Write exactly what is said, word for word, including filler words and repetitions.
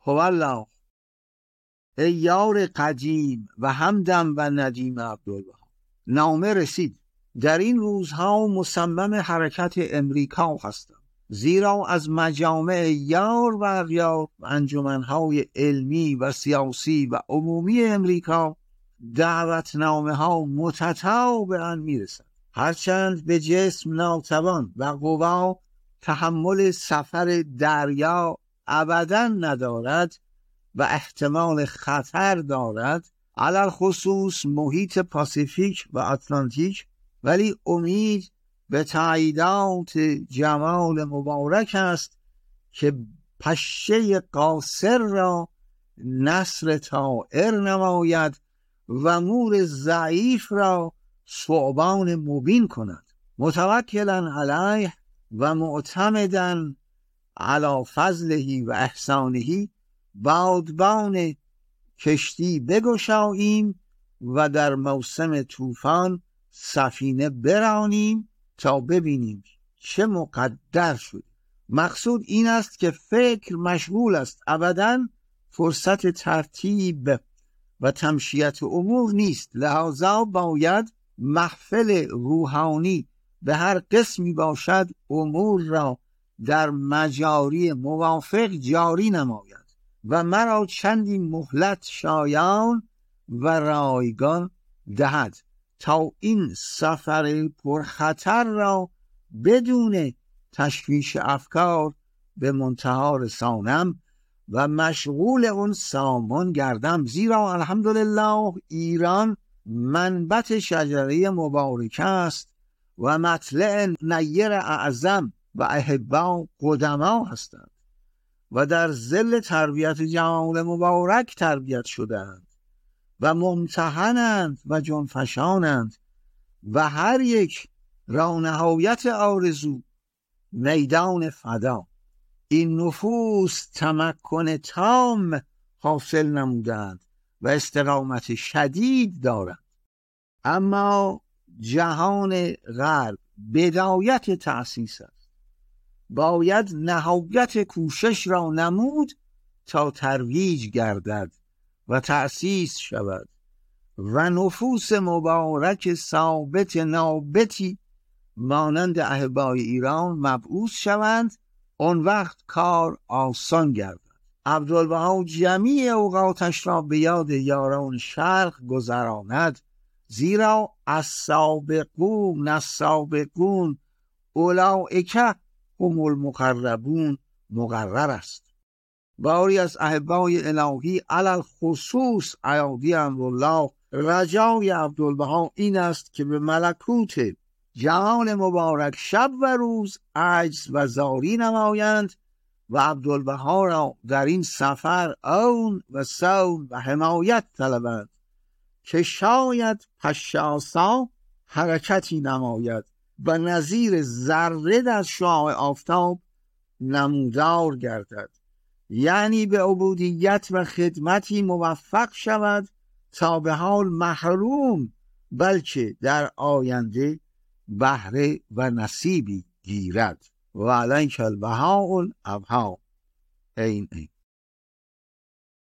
الله. ای یار قدیم و همدم و ندیم عبدالبها. نامه رسید. در این روزها مصمم حرکت امریکا هستم، زیرا از مجامع یار و اغیار و انجمنهای علمی و سیاسی و عمومی امریکا دعوتنامه ها متتابعاً میرسد. هرچند به جسم ناتوان و قوا تحمل سفر دریا ابداً ندارد و احتمال خطر دارد، علل خصوص محیط پاسیفیک و اتلانتیک، ولی امید به تاییدات جمال مبارک است که پشه قاصر را نسر طائر نماید و مور ضعیف را ثعبان مبین کند. متوکلا علیه و معتمدا علی فضله و احسانه بادبان کشتی بگشاییم و در موسم طوفان سفینه برانیم تا ببینیم چه مقدر شد. مقصود این است که فکر مشغول است، ابداً فرصت ترتیب و تمشیت امور نیست. لذا باید محفل روحانی به هر قسمی باشد امور را در مجاری موافق جاری نماید و مرا چندی مهلت شایان و رایگان دهد تا این سفر پرخطر را بدون تشویش افکار به منتها رسانم و مشغول اون سامان گردم. زیرا الحمدلله ایران منبت شجره مبارکه است و مطلع نیر اعظم و احبا قدما هستند و در ظل تربیت جمال مبارک تربیت شدند و ممتحنند و جنفشانند و هر یک را نهایت آرزو میدان فدا. این نفوس تمکن تام حاصل نمودند و استقامت شدید دارند. اما جهان غرب بدایت تأسیس است، باید نهایت کوشش را نمود تا ترویج گردد و تأسیس شود و نفوس مبارک ثابت نابتی مانند احبای ایران مبعوث شوند. اون وقت کار آسان گردد. عبدالبها جمیع اوقاتش را به یاد یاران شرق گذراند، زیرا السابقون السابقون اولئک هم المقربون مقرر است. باری از احبای الهی علل خصوص ایادی امرالله رجای عبدالبها این است که به ملکوت جمال مبارک شب و روز عجز و زاری نمایند و عبدالبها را در این سفر اون و صون و حمایت طلبند که شاید پشاسا حرکتی نماید و نظیر ذره در شعاع آفتاب نمودار گردد، یعنی به عبودیت و خدمتی موفق شود تا به حال محروم بلکه در آینده بهره و نصیبی گیرد. و علیک البهاء الابها. این این